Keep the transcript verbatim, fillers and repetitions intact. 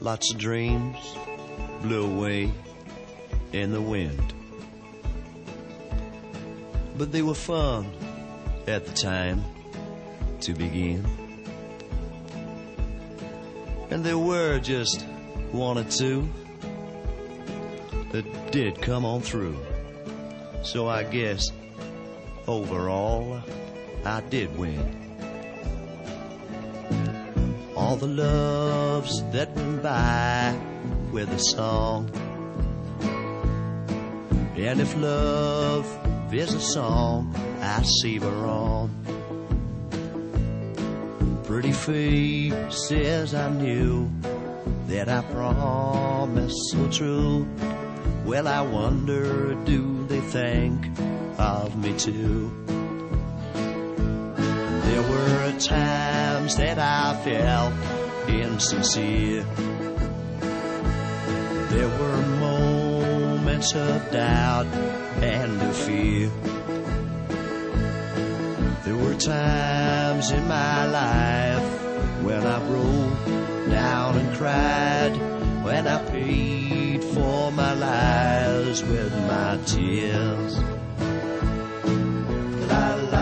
Lots of dreams blew away in the wind, but they were fun at the time to begin. And there were just one or two that did come on through. So I guess overall I did win. All the loves that went by with a song. And if love is a song I savor on, pretty faces I knew that I promised so true. Well, I wonder, do they think of me too? There were times that I felt insincere. There were moments of doubt and of fear. There were times in my life when I broke down and cried, when I paid for my lies with my tears. La la.